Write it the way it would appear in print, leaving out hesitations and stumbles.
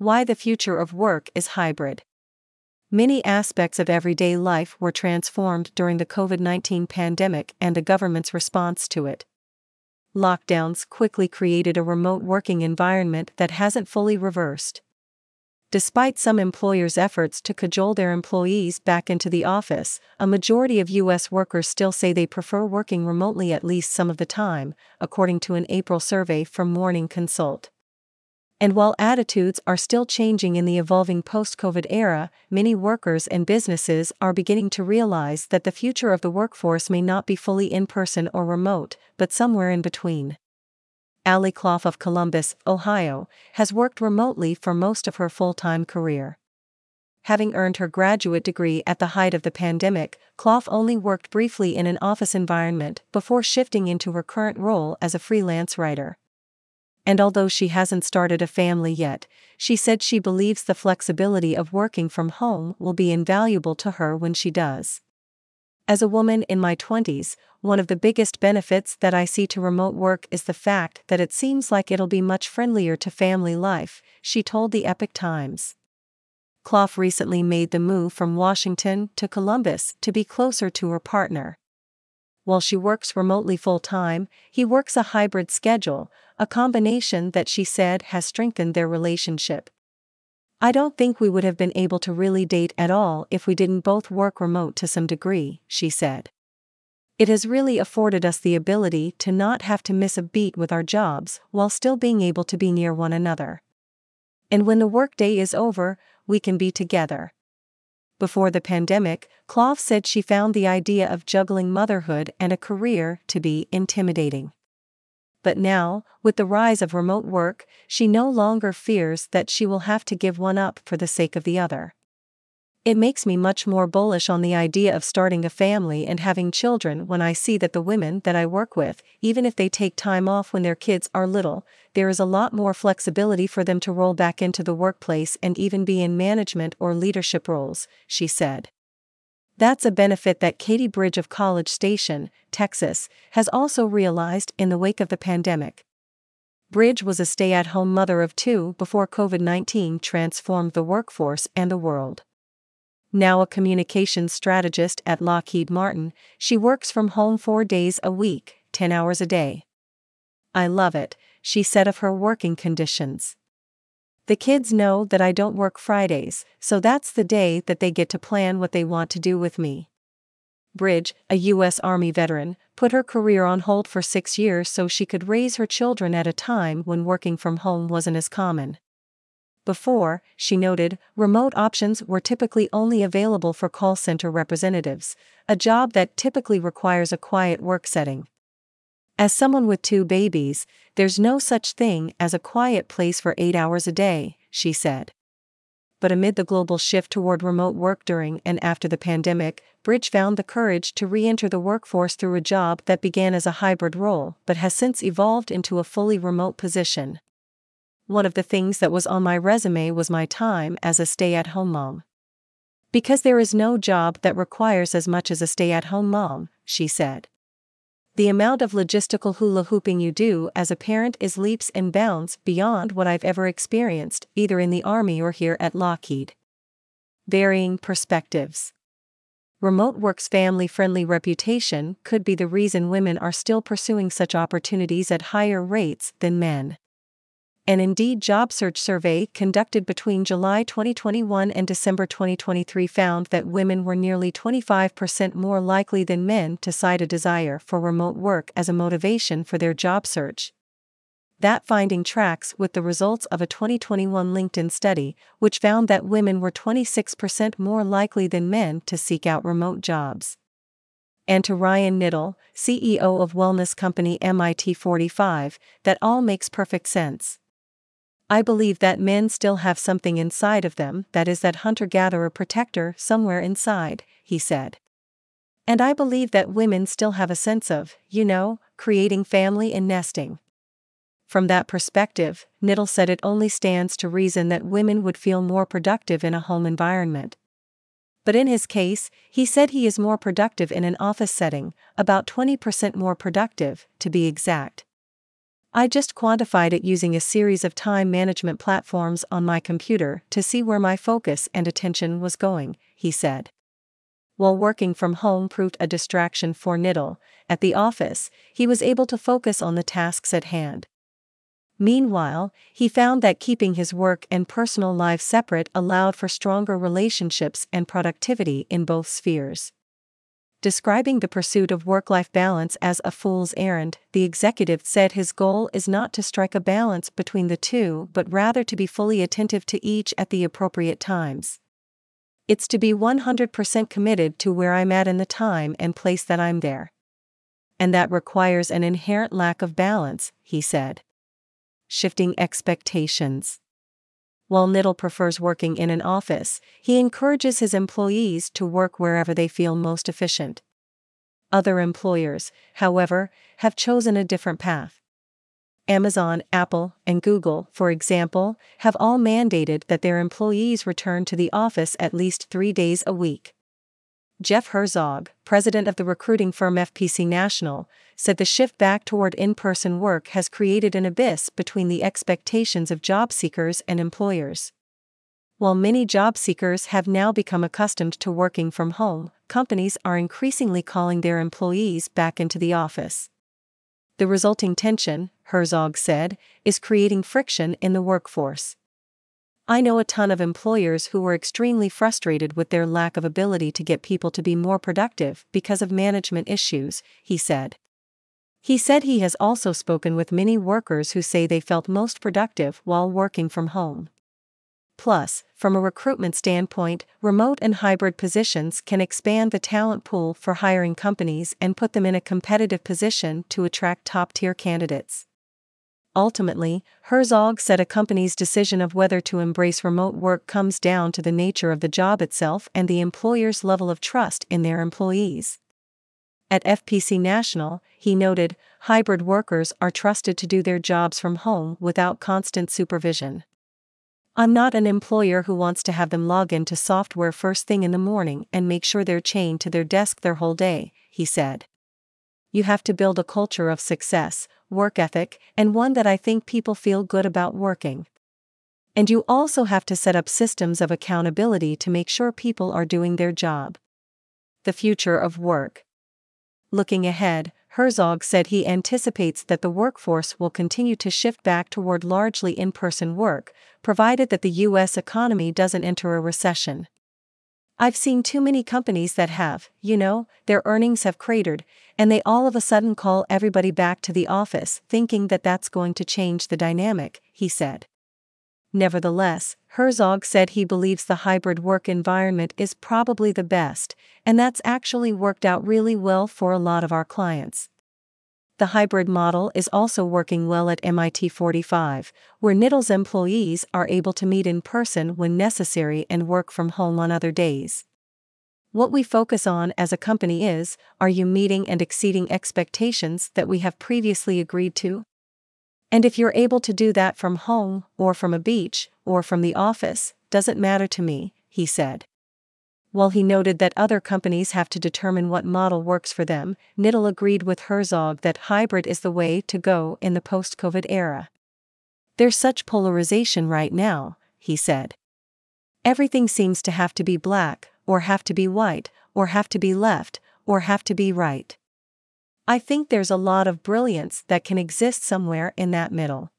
why the future of work is hybrid. Many aspects of everyday life were transformed during the COVID-19 pandemic and the government's response to it. Lockdowns quickly created a remote working environment that hasn't fully reversed. Despite some employers' efforts to cajole their employees back into the office, a majority of U.S. workers still say they prefer working remotely at least some of the time, according to an April survey from Morning Consult. And while attitudes are still changing in the evolving post-COVID era, many workers and businesses are beginning to realize that the future of the workforce may not be fully in-person or remote, but somewhere in between. Allie Clough of Columbus, Ohio, has worked remotely for most of her full-time career. Having earned her graduate degree at the height of the pandemic, Clough only worked briefly in an office environment before shifting into her current role as a freelance writer. And although she hasn't started a family yet, she said she believes the flexibility of working from home will be invaluable to her when she does. As a woman in my 20s, one of the biggest benefits that I see to remote work is the fact that it seems like it'll be much friendlier to family life, she told the Epoch Times. Clough recently made the move from Washington to Columbus to be closer to her partner. While she works remotely full-time, he works a hybrid schedule, a combination that she said has strengthened their relationship. "I don't think we would have been able to really date at all if we didn't both work remote to some degree," she said. "It has really afforded us the ability to not have to miss a beat with our jobs while still being able to be near one another. And when the workday is over, we can be together." Before the pandemic, Clough said she found the idea of juggling motherhood and a career to be intimidating. But now, with the rise of remote work, she no longer fears that she will have to give one up for the sake of the other. "It makes me much more bullish on the idea of starting a family and having children when I see that the women that I work with, even if they take time off when their kids are little, there is a lot more flexibility for them to roll back into the workplace and even be in management or leadership roles," she said. That's a benefit that Katie Bridge of College Station, Texas, has also realized in the wake of the pandemic. Bridge was a stay-at-home mother of 2 before COVID-19 transformed the workforce and the world. Now a communications strategist at Lockheed Martin, she works from home 4 days a week, 10 hours a day. "I love it," she said of her working conditions. "The kids know that I don't work Fridays, so that's the day that they get to plan what they want to do with me." Bridge, a U.S. Army veteran, put her career on hold for 6 years so she could raise her children at a time when working from home wasn't as common. Before, she noted, remote options were typically only available for call center representatives, a job that typically requires a quiet work setting. "As someone with 2 babies, there's no such thing as a quiet place for 8 hours a day," she said. But amid the global shift toward remote work during and after the pandemic, Bridge found the courage to re-enter the workforce through a job that began as a hybrid role but has since evolved into a fully remote position. "One of the things that was on my resume was my time as a stay-at-home mom. Because there is no job that requires as much as a stay-at-home mom," she said. "The amount of logistical hula hooping you do as a parent is leaps and bounds beyond what I've ever experienced, either in the Army or here at Lockheed." Varying perspectives. Remote work's family-friendly reputation could be the reason women are still pursuing such opportunities at higher rates than men. An Indeed job search survey conducted between July 2021 and December 2023 found that women were nearly 25% more likely than men to cite a desire for remote work as a motivation for their job search. That finding tracks with the results of a 2021 LinkedIn study, which found that women were 26% more likely than men to seek out remote jobs. And to Ryan Niddle, CEO of wellness company MIT45, that all makes perfect sense. "I believe that men still have something inside of them that is that hunter-gatherer protector somewhere inside," he said. "And I believe that women still have a sense of, creating family and nesting." From that perspective, Niddle said it only stands to reason that women would feel more productive in a home environment. But in his case, he said he is more productive in an office setting, about 20% more productive, to be exact. I just quantified it using a series of time management platforms on my computer to see where my focus and attention was going, he said. While working from home proved a distraction for Knittel, at the office, he was able to focus on the tasks at hand. Meanwhile, he found that keeping his work and personal life separate allowed for stronger relationships and productivity in both spheres. Describing the pursuit of work-life balance as a fool's errand, the executive said his goal is not to strike a balance between the two but rather to be fully attentive to each at the appropriate times. It's to be 100% committed to where I'm at in the time and place that I'm there. And that requires an inherent lack of balance, he said. Shifting expectations. While Knittel prefers working in an office, he encourages his employees to work wherever they feel most efficient. Other employers, however, have chosen a different path. Amazon, Apple, and Google, for example, have all mandated that their employees return to the office at least 3 days a week. Jeff Herzog, president of the recruiting firm FPC National, said the shift back toward in-person work has created an abyss between the expectations of job seekers and employers. While many job seekers have now become accustomed to working from home, companies are increasingly calling their employees back into the office. The resulting tension, Herzog said, is creating friction in the workforce. I know a ton of employers who were extremely frustrated with their lack of ability to get people to be more productive because of management issues, he said. He said he has also spoken with many workers who say they felt most productive while working from home. Plus, from a recruitment standpoint, remote and hybrid positions can expand the talent pool for hiring companies and put them in a competitive position to attract top-tier candidates. Ultimately, Herzog said a company's decision of whether to embrace remote work comes down to the nature of the job itself and the employer's level of trust in their employees. At FPC National, he noted, hybrid workers are trusted to do their jobs from home without constant supervision. I'm not an employer who wants to have them log into software first thing in the morning and make sure they're chained to their desk their whole day, he said. You have to build a culture of success, work ethic, and one that I think people feel good about working. And you also have to set up systems of accountability to make sure people are doing their job. The future of work. Looking ahead, Herzog said he anticipates that the workforce will continue to shift back toward largely in-person work, provided that the U.S. economy doesn't enter a recession. I've seen too many companies that have, their earnings have cratered, and they all of a sudden call everybody back to the office thinking that that's going to change the dynamic, he said. Nevertheless, Herzog said he believes the hybrid work environment is probably the best, and that's actually worked out really well for a lot of our clients. The hybrid model is also working well at MIT 45, where Knittel's employees are able to meet in person when necessary and work from home on other days. What we focus on as a company is, are you meeting and exceeding expectations that we have previously agreed to? And if you're able to do that from home, or from a beach, or from the office, doesn't matter to me, he said. While he noted that other companies have to determine what model works for them, Knittel agreed with Herzog that hybrid is the way to go in the post-COVID era. There's such polarization right now, he said. Everything seems to have to be black, or have to be white, or have to be left, or have to be right. I think there's a lot of brilliance that can exist somewhere in that middle.